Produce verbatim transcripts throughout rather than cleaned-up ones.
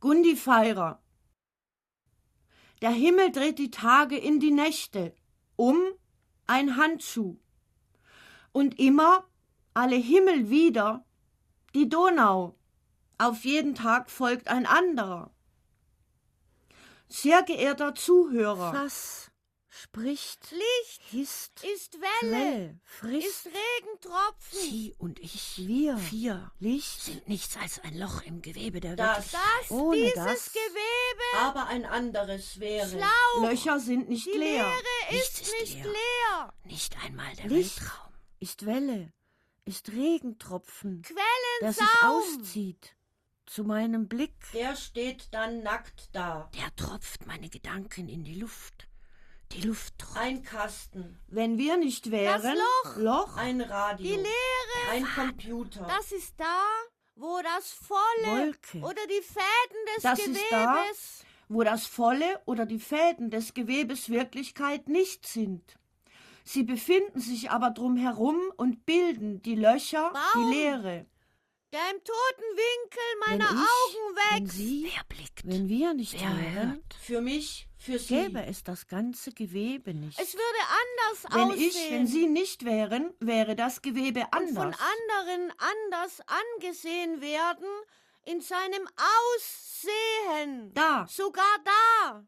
Gundifeirer. Der Himmel dreht die Tage in die Nächte, um ein Handschuh. Und immer, alle Himmel wieder, die Donau. Auf jeden Tag folgt ein anderer. Sehr geehrter Zuhörer. Fass, spricht, Licht, hisst, ist Welle, Quelle, frisst, ist Regentropfen. Sie und ich, wir, vier, Licht, sind nichts als ein Loch im Gewebe der Das, Wirklichkeit. Das, ohne dieses das, Gewebe, aber ein anderes wäre. Schlauch, Löcher sind nicht die leer. Leere Nichts ist ist nicht leer. leer. Nicht einmal der Licht. Weltraum. ist Welle, ist Regentropfen, der Quellensaum, sich auszieht zu meinem Blick. Der steht dann nackt da. Der tropft meine Gedanken in die Luft. Die Luft tropft. Ein Kasten. Wenn wir nicht wären, Das Loch. Loch, ein Radio, die Leere, ein Computer. das ist da, wo das Volle Wolke. oder die Fäden des Das ist da. Gewebes, wo das Volle oder die Fäden des Gewebes Wirklichkeit nicht sind. Sie befinden sich aber drumherum und bilden die Löcher, Baum. die Leere. der im toten Winkel Wenn meiner ich, Augen wenn wächst. Sie, Wer blickt? wenn wir nicht Wer wären, hört? Für mich, für Sie. gäbe es das ganze Gewebe nicht. Es würde anders Wenn aussehen. ich, wenn Sie nicht wären, wäre das Gewebe und anders. von anderen anders angesehen werden in seinem Aussehen. Da, Sogar da.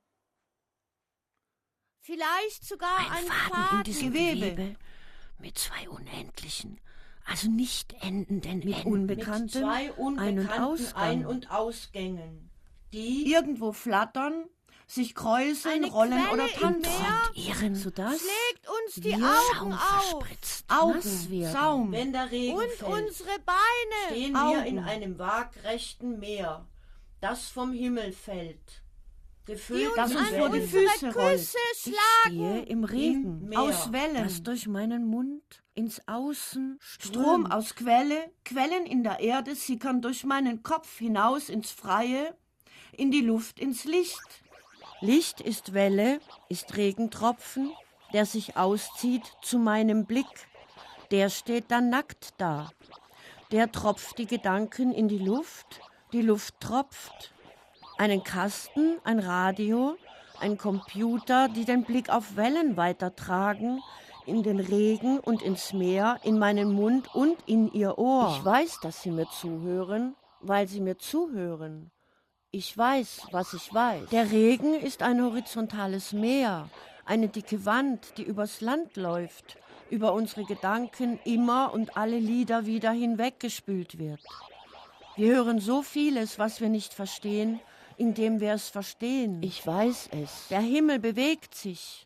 Vielleicht sogar Ein ein Faden, Faden. in diesem Gewebe. Gewebe. mit zwei unendlichen, also nicht endenden Mit Enden. unbekannten, mit zwei Ein- und unbekannten Ausgang. Ein- und Ausgängen, die irgendwo flattern, sich kräuseln, Eine rollen Quelle oder im tanzen. Meer. Und ihren sodass Schlägt uns die wir Augen Schaum auf. verspritzt. nass Augen, werden. Saum, wenn der Regen Und fällt, unsere Beine. stehen Augen. wir in einem waagrechten Meer, das vom Himmel fällt, Die gefüllt uns das uns an vor die unsere Füße rollt. Küsse Ich schlagen. stehe im Im Regen, Meer. Aus Wellen, das durch meinen Mund ins Außen Strom strömt. aus Quelle, Quellen in der Erde sickern durch meinen Kopf hinaus ins Freie, in die Luft, ins Licht. Licht ist Welle, ist Regentropfen, der sich auszieht zu meinem Blick. Der steht dann nackt da. Der tropft die Gedanken in die Luft, die Luft tropft. Einen Kasten, ein Radio, ein Computer, die den Blick auf Wellen weitertragen, in den Regen und ins Meer, in meinen Mund und in ihr Ohr. Ich weiß, dass sie mir zuhören, weil sie mir zuhören. Ich weiß, was ich weiß. Der Regen ist ein horizontales Meer, eine dicke Wand, die übers Land läuft, über unsere Gedanken immer und alle Lieder wieder hinweggespült wird. Wir hören so vieles, was wir nicht verstehen, indem wir es verstehen. Ich weiß es. Der Himmel bewegt sich.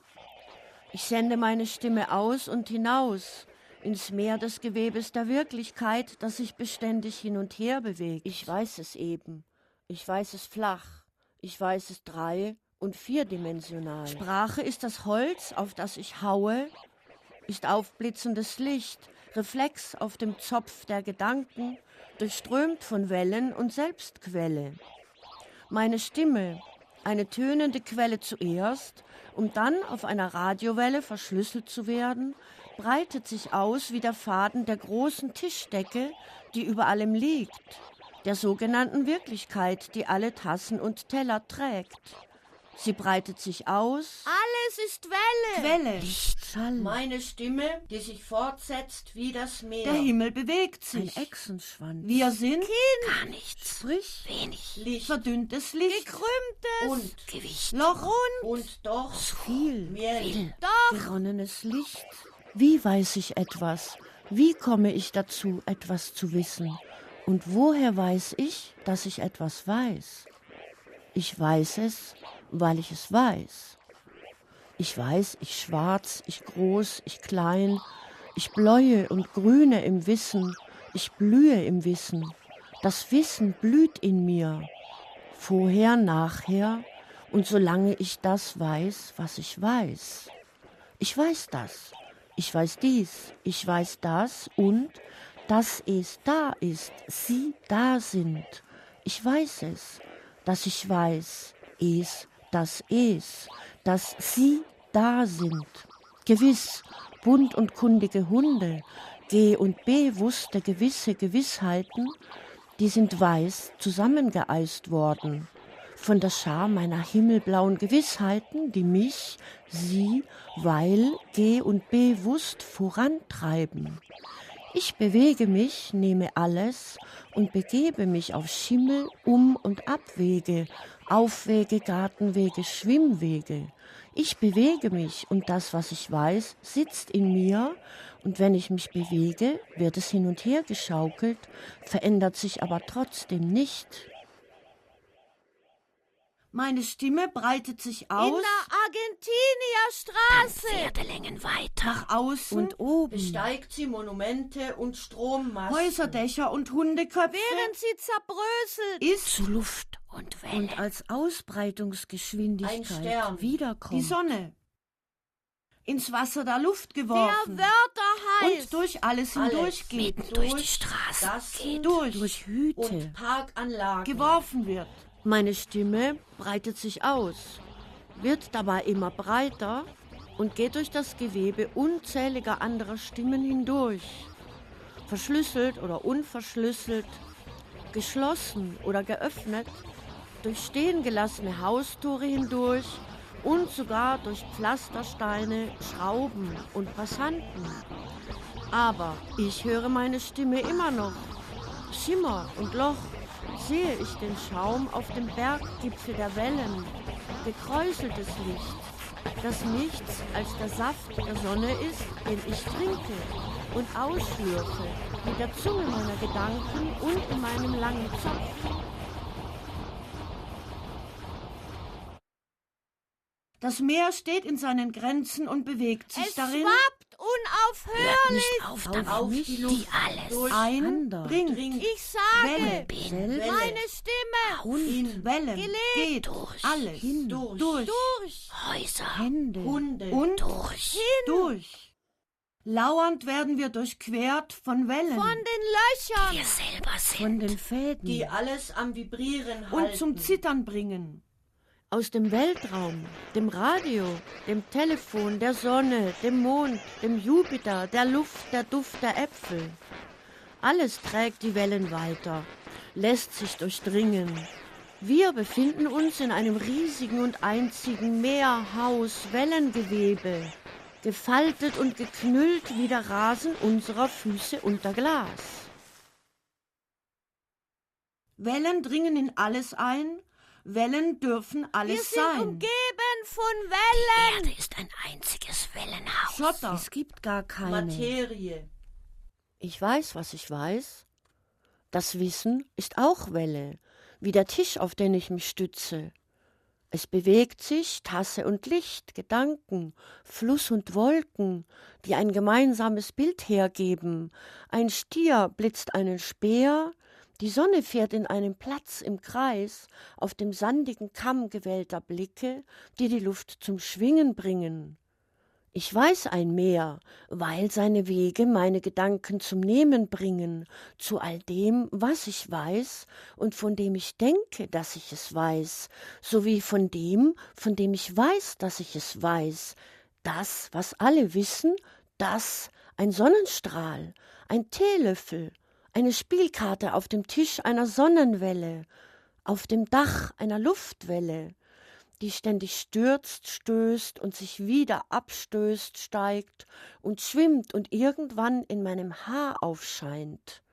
Ich sende meine Stimme aus und hinaus, ins Meer des Gewebes der Wirklichkeit, das sich beständig hin und her bewegt. Ich weiß es eben. Ich weiß es flach. Ich weiß es drei- und vierdimensional. Sprache ist das Holz, auf das ich haue, ist aufblitzendes Licht, Reflex auf dem Zopf der Gedanken, durchströmt von Wellen und Selbstquelle. Meine Stimme, eine tönende Quelle zuerst, um dann auf einer Radiowelle verschlüsselt zu werden, breitet sich aus wie der Faden der großen Tischdecke, die über allem liegt, der sogenannten Wirklichkeit, die alle Tassen und Teller trägt. Sie breitet sich aus, Alles ist Welle. Quelle, Schall, meine Stimme, die sich fortsetzt wie das Meer. Der Himmel bewegt ein sich. Echsenschwanz, Wir sind Gar nichts. sprich, Wenig. Licht, verdünntes Licht Gekrümmtes. und Gewicht. Loch und doch viel, mehr Viel. geronnenes Licht. Wie weiß ich etwas? Wie komme ich dazu, etwas zu wissen? Und woher weiß ich, dass ich etwas weiß? Ich weiß es, weil ich es weiß. Ich weiß, ich schwarz, ich groß, ich klein, ich bläue und grüne im Wissen, ich blühe im Wissen. Das Wissen blüht in mir, vorher, nachher und solange ich das weiß, was ich weiß. Ich weiß das, ich weiß dies, ich weiß das und dass es da ist, sie da sind. Ich weiß es, dass ich weiß, es, dass es, dass sie da sind. Gewiss, bunt und kundige Hunde, G und B wusste gewisse Gewissheiten, die sind weiß zusammengeeist worden, von der Schar meiner himmelblauen Gewissheiten, die mich, sie, weil, geh und bewusst vorantreiben. Ich bewege mich, nehme alles und begebe mich auf Schimmel, Um- und Abwege, Aufwege, Gartenwege, Schwimmwege. Ich bewege mich und das, was ich weiß, sitzt in mir und wenn ich mich bewege, wird es hin und her geschaukelt, verändert sich aber trotzdem nicht. Meine Stimme breitet sich In aus der Argentinierstraße. Pferdelängen weiter. nach außen, Und oben besteigt sie Monumente und Strommasten. Häuserdächer und Hundeköpfe, Während sie zerbröselt. ist Zu Luft und Welle. und als Ausbreitungsgeschwindigkeit Ein Stern. wiederkommt. die Sonne ins Wasser der Luft Der geworfen Wörter heißt. und durch alles hindurchgeht, Mitten durch die Straße geht. durch, Durch Hüte. und Parkanlagen geworfen wird. Meine Stimme breitet sich aus, wird dabei immer breiter und geht durch das Gewebe unzähliger anderer Stimmen hindurch. Verschlüsselt oder unverschlüsselt, geschlossen oder geöffnet, durch stehen gelassene Haustore hindurch und sogar durch Pflastersteine, Schrauben und Passanten. Aber ich höre meine Stimme immer noch. Schimmer und Loch sehe ich den Schaum auf dem Berggipfel der Wellen, gekräuseltes Licht, das nichts als der Saft der Sonne ist, den ich trinke und ausschlürfe mit der Zunge meiner Gedanken und in meinem langen Zopf. Das Meer steht in seinen Grenzen und bewegt sich Es darin. schwappt Hört unaufhörlich. nicht auf damit, auf mich die Luft alles. Ein, Ander. bringt, Ich sage, Welle, Bin Selbst meine Stimme in Wellen, gelegt, geht, durch, alles, hin, durch, durch. Häuser, Hände, Hunde und durch. durch. Lauernd werden wir durchquert von Wellen, Von den Löchern. Wir selber sind. von den Fäden, die alles am Vibrieren halten. und zum Zittern bringen. aus dem Weltraum, dem Radio, dem Telefon, der Sonne, dem Mond, dem Jupiter, der Luft, der Duft der Äpfel. Alles trägt die Wellen weiter, lässt sich durchdringen. Wir befinden uns in einem riesigen und einzigen Meerhaus-Wellengewebe, gefaltet und geknüllt wie der Rasen unserer Füße unter Glas. Wellen dringen in alles ein, Wellen dürfen Wir alles sind sein. umgeben von Die Wellen. Erde ist ein einziges Wellenhaus. Schotter, Es gibt gar keine. Materie. Ich weiß, was ich weiß. Das Wissen ist auch Welle, wie der Tisch, auf den ich mich stütze. Es bewegt sich Tasse und Licht, Gedanken, Fluss und Wolken, die ein gemeinsames Bild hergeben. Ein Stier blitzt einen Speer, die Sonne fährt in einem Platz im Kreis, auf dem sandigen Kamm gewellter Blicke, die die Luft zum Schwingen bringen. Ich weiß ein Meer, weil seine Wege meine Gedanken zum Nehmen bringen, zu all dem, was ich weiß und von dem ich denke, dass ich es weiß, sowie von dem, von dem ich weiß, dass ich es weiß. Das, was alle wissen, das, ein Sonnenstrahl, ein Teelöffel, eine Spielkarte auf dem Tisch einer Sonnenwelle, auf dem Dach einer Luftwelle, die ständig stürzt, stößt und sich wieder abstößt, steigt und schwimmt und irgendwann in meinem Haar aufscheint.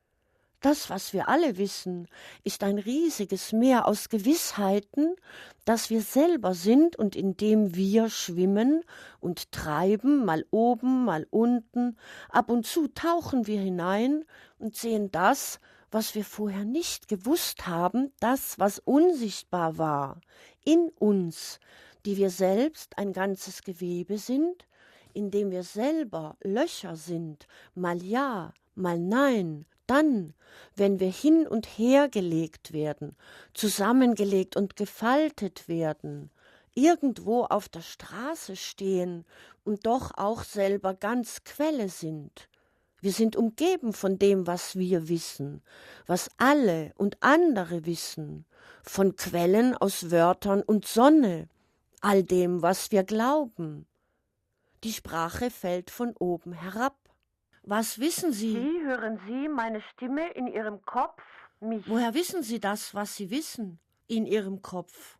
Das, was wir alle wissen, ist ein riesiges Meer aus Gewissheiten, das wir selber sind und in dem wir schwimmen und treiben, mal oben, mal unten. Ab und zu tauchen wir hinein und sehen das, was wir vorher nicht gewusst haben, das, was unsichtbar war, in uns, die wir selbst ein ganzes Gewebe sind, in dem wir selber Löcher sind, mal ja, mal nein. Dann, wenn wir hin und her gelegt werden, zusammengelegt und gefaltet werden, irgendwo auf der Straße stehen und doch auch selber ganz Quelle sind. Wir sind umgeben von dem, was wir wissen, was alle und andere wissen, von Quellen aus Wörtern und Sonne, all dem, was wir glauben. Die Sprache fällt von oben herab. Was wissen Sie? Sie hören Sie meine Stimme in Ihrem Kopf? mich. Woher wissen Sie das, was Sie wissen? In Ihrem Kopf.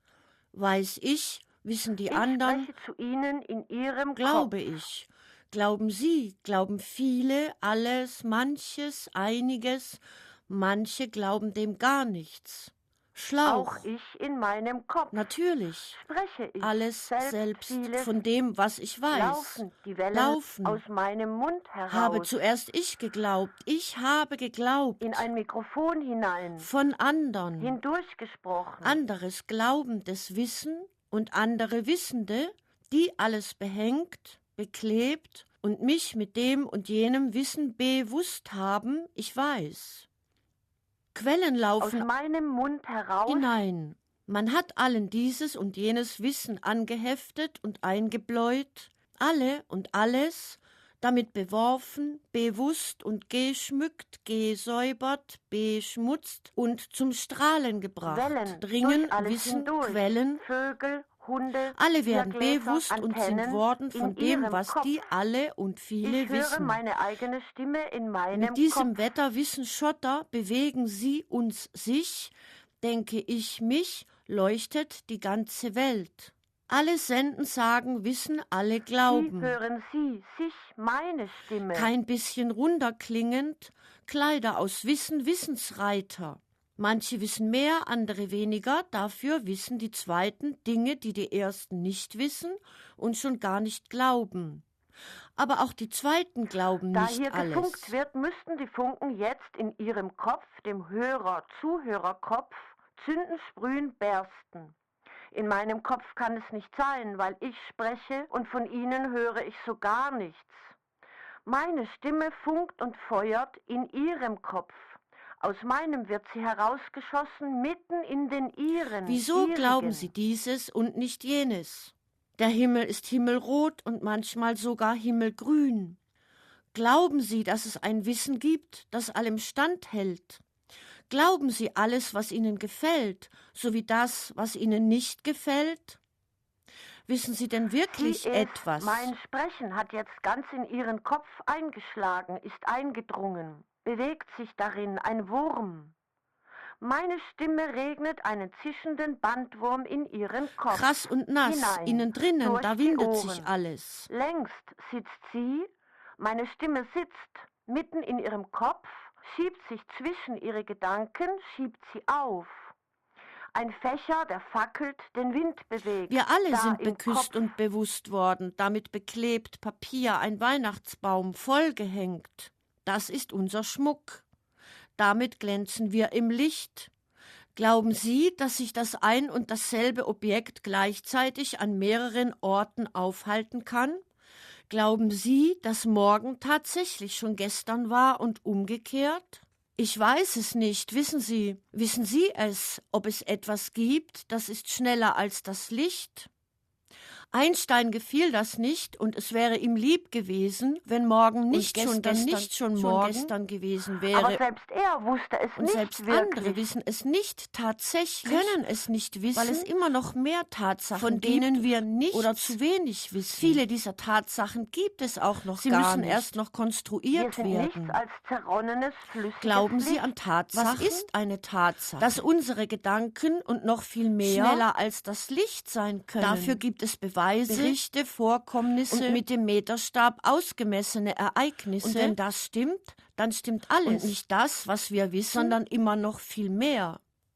Weiß ich, wissen die ich anderen, spreche zu Ihnen in Ihrem glaube Kopf. ich. Glauben Sie, glauben viele, alles, manches, einiges, manche glauben dem gar nichts. Schlauch. Auch ich in meinem Kopf. Natürlich. Spreche ich Alles selbst, selbst vieles, von dem, was ich weiß. laufen die Wellen Laufen. aus meinem Mund heraus. Habe zuerst ich geglaubt. Ich habe geglaubt. in ein Mikrofon hinein. Von anderen. Hindurchgesprochen. Anderes glaubendes Wissen und andere Wissende, die alles behängt, beklebt und mich mit dem und jenem Wissen bewusst haben, ich weiß. Quellen aus laufen meinem Mund heraus. hinein. Man hat allen dieses und jenes Wissen angeheftet und eingebläut, alle und alles, damit beworfen, bewusst und geschmückt, gesäubert, beschmutzt und zum Strahlen gebracht. Wellen Dringen, durch alles Wissen, hindurch. Quellen, Vögel, Hunde, alle werden Tiergläser, bewusst und sind Antennen worden von in dem, ihrem was Kopf. die alle und viele Ich höre wissen. meine eigene Stimme in meinem Mit diesem Kopf. Wetterwissenschotter bewegen sie uns sich, denke ich mich, leuchtet die ganze Welt. Alle senden, sagen, wissen, alle Sie glauben. hören Sie, sich, meine Stimme. Kein bisschen runterklingend, Kleider aus Wissen, Wissensreiter. Manche wissen mehr, andere weniger, dafür wissen die Zweiten Dinge, die die Ersten nicht wissen und schon gar nicht glauben. Aber auch die Zweiten glauben Da nicht hier alles. gefunkt wird, müssten die Funken jetzt in Ihrem Kopf, dem Hörer, Zuhörerkopf, zünden, sprühen, bersten. In meinem Kopf kann es nicht sein, weil ich spreche und von Ihnen höre ich so gar nichts. Meine Stimme funkt und feuert in Ihrem Kopf. Aus meinem wird sie herausgeschossen, mitten in den Ihren. Wieso Ihrigen. glauben Sie dieses und nicht jenes? Der Himmel ist himmelrot und manchmal sogar himmelgrün. Glauben Sie, dass es ein Wissen gibt, das allem standhält? Glauben Sie alles, was Ihnen gefällt, sowie das, was Ihnen nicht gefällt? Wissen Sie denn wirklich Sie es, etwas? Mein Sprechen hat jetzt ganz in Ihren Kopf eingeschlagen, ist eingedrungen, bewegt sich darin ein Wurm. Meine Stimme regnet einen zischenden Bandwurm in Ihren Kopf. Krass und nass, hinein, innen drinnen, durch da die windet sich Ohren. alles. Längst sitzt sie, meine Stimme sitzt mitten in Ihrem Kopf, schiebt sich zwischen Ihre Gedanken, schiebt sie auf. Ein Fächer, der fackelt, den Wind bewegt. Wir alle da sind im beküsst Kopf. und bewusst worden, damit beklebt Papier, ein Weihnachtsbaum, vollgehängt. Das ist unser Schmuck. Damit glänzen wir im Licht. Glauben Sie, dass sich das ein und dasselbe Objekt gleichzeitig an mehreren Orten aufhalten kann? Glauben Sie, dass morgen tatsächlich schon gestern war und umgekehrt? Ich weiß es nicht, wissen Sie. Wissen Sie es, ob es etwas gibt, das ist schneller als das Licht? Einstein gefiel das nicht und es wäre ihm lieb gewesen, wenn morgen nicht und schon gestern nicht schon morgen gestern gewesen wäre. Aber selbst er wusste es Und nicht selbst wirklich. andere wissen es nicht tatsächlich, Können es nicht wissen, weil weil es immer noch mehr Tatsachen von gibt, denen wir nicht oder zu wenig wissen. Viele dieser Tatsachen gibt es auch noch Sie gar müssen nicht. erst noch Wir konstruiert sind werden. nichts als zerronnenes, flüssiges Glauben Sie Licht. an Tatsachen? Was ist eine Tatsache? Dass unsere Gedanken und noch viel mehr schneller als das Licht sein können. Dafür gibt es Beweise, Berichte, Vorkommnisse und mit dem Meterstab ausgemessene Ereignisse. Und wenn das stimmt, dann stimmt alles. Und nicht das, was wir wissen, sondern immer noch viel mehr.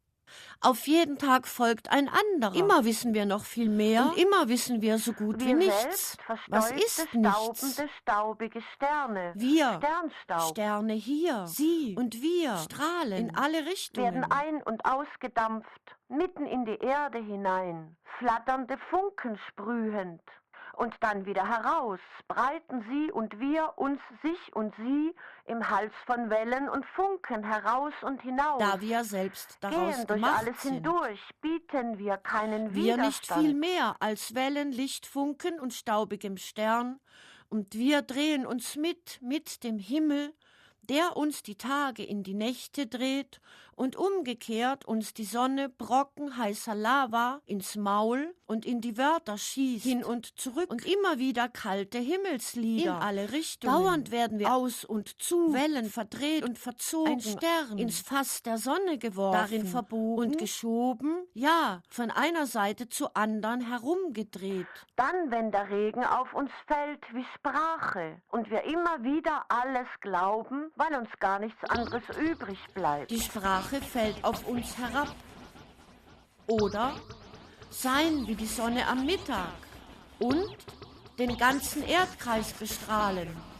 Auf jeden Tag folgt ein anderer. Immer wissen wir noch viel mehr und immer wissen wir so gut Wir wie nichts. selbst, Was verstäubte, ist nichts? staubende, staubige Sterne. Wir, Sternstaub. Sterne hier, Sie und wir, Strahlen in alle Richtungen. werden ein- und ausgedampft, mitten in die Erde hinein, flatternde Funken sprühend. Und dann wieder heraus, breiten sie und wir uns, sich und sie, im Hals von Wellen und Funken heraus und hinaus. Da wir selbst daraus Gehen durch gemacht alles sind. hindurch, bieten wir keinen Wir nicht Widerstand. viel mehr als Wellen, Lichtfunken und staubigem Stern, und wir drehen uns mit, mit dem Himmel, der uns die Tage in die Nächte dreht und umgekehrt uns die Sonne Brocken heißer Lava ins Maul und in die Wörter schießt, hin und zurück und immer wieder kalte Himmelslieder in alle Richtungen. Dauernd werden wir aus und zu, Wellen verdreht und verzogen, ein Stern ins Fass der Sonne geworfen, darin verbogen und geschoben, ja, von einer Seite zur anderen herumgedreht. Dann, wenn der Regen auf uns fällt wie Sprache und wir immer wieder alles glauben, weil uns gar nichts anderes übrig bleibt. Die Sprache fällt auf uns herab. Oder sein wie die Sonne am Mittag und den ganzen Erdkreis bestrahlen.